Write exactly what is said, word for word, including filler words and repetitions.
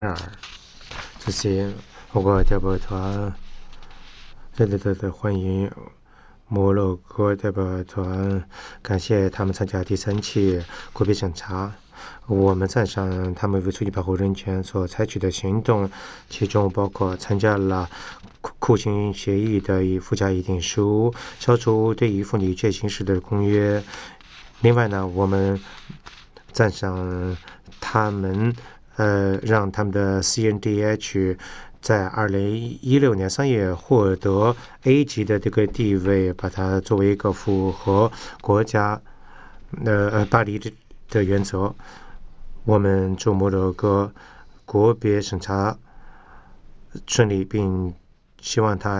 二，这些我代表团，对对对对，欢迎摩洛哥代表团，感谢他们参加第三期国别审查。我们赞赏他们为促进保护人权所采取的行动，其中包括参加了库欣协议的附加议定书，消除对于妇女罪行使的公约。另外呢，我们赞赏他们呃，让他们的 C N D H 在二零一六年三月获得 A 级的这个地位，把它作为一个符合国家呃巴黎的原则。我们祝摩洛哥国别审查顺利，并希望他